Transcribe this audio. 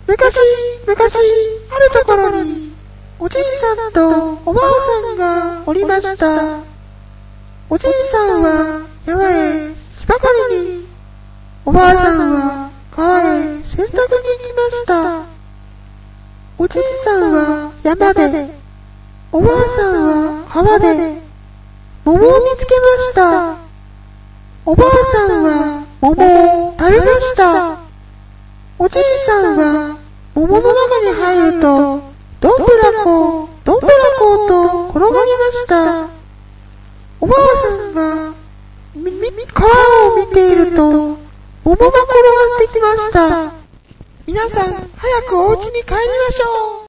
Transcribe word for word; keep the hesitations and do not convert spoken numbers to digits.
昔、昔、あるところに、おじいさんとおばあさんがおりました。おじいさんは山へ芝刈りに、おばあさんは川へ洗濯に行きました。おじいさんは山で、おばあさんは川で、桃を見つけました。おばあさんは桃を食べました。おじいさんは桃の中に入ると、どんぶらこ、どんぶらこと転がりました。おばあさんが、み、み、川を見ていると、桃が転がってきました。皆さん、早くお家に帰りましょう。